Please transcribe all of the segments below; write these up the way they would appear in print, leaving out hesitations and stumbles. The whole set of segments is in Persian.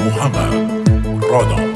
محمد رادا.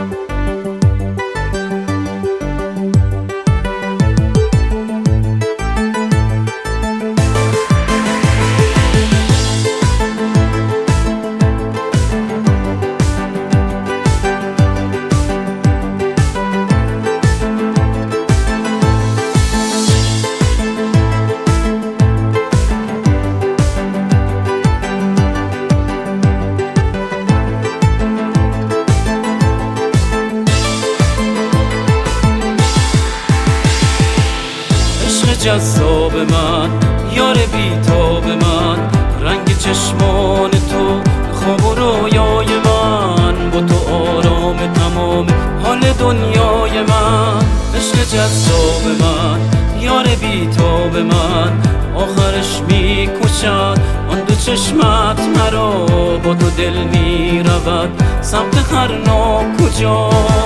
جذاب من، یار بیتاب من، رنگ چشمان تو، خواب و رویای من، با تو آرام تمام حال دنیای من. عشق جذاب من، یار بیتاب من، آخرش میکشد آن دو چشمت مرا. با تو دل میرود سمت هر ناکجا.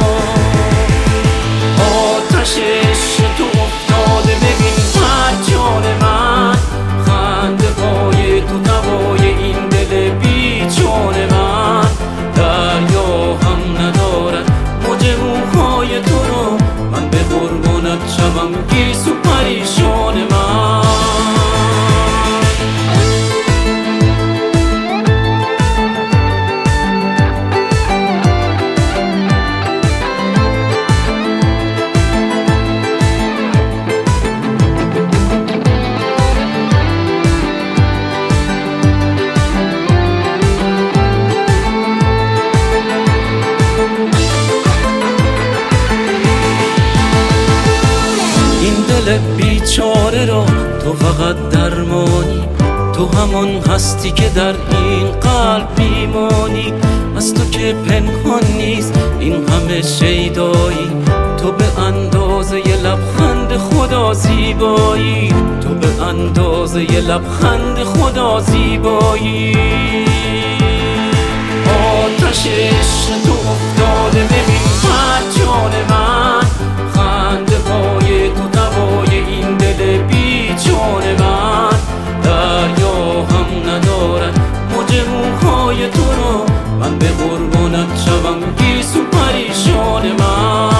آتش عشق تو افتاده، ببین جان من، خنده پای تو دوای این دل بیچون من. دریا هم ندارد موج موهای تو رو، من به قربانت شوم گیس و پریشان من. بیچاره را تو فقط درمانی، تو همون هستی که در این قلب میمانی. از تو که پنهان نیست این همه شیدایی، تو به اندازه ی لبخند خدا زیبایی، تو به اندازه ی لبخند خدا زیبایی. آتش عشق تو افتاده، ببین جان من، خنده پای تو دوای این دل بیچون من. دریا هم ندارد موج موهای تو رو، من به قربانت شوم گیس و پریشان من.